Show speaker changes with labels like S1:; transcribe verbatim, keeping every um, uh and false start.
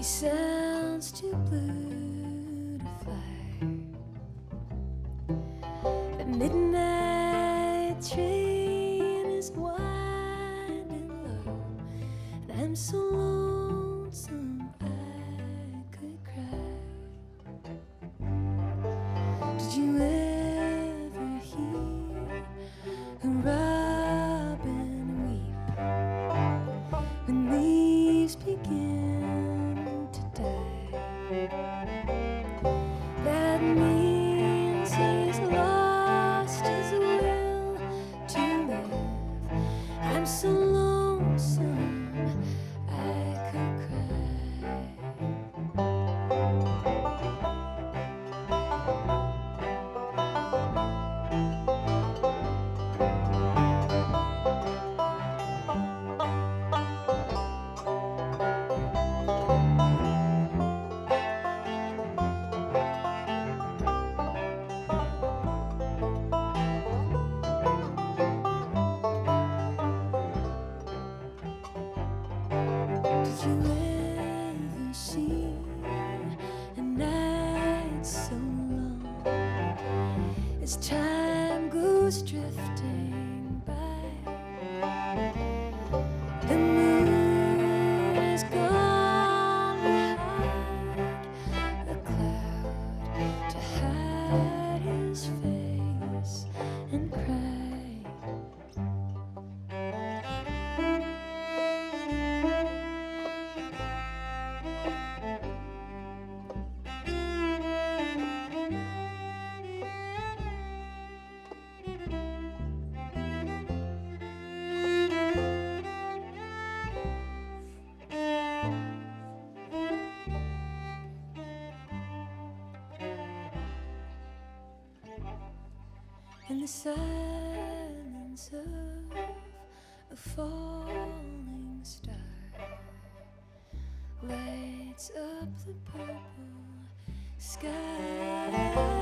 S1: sounds too blue to fly. The midnight train is winding low, and I'm so lonesome I could cry. Did you ever hear a robin weep when leaves begin to die? That means he's lost his will to live. I'm so lonesome I could cry. Did you ever see a night so long as time goes drifting by? The moon is gone behind a cloud to hide his face and cry. In the silence of a falling star lights up the purple sky.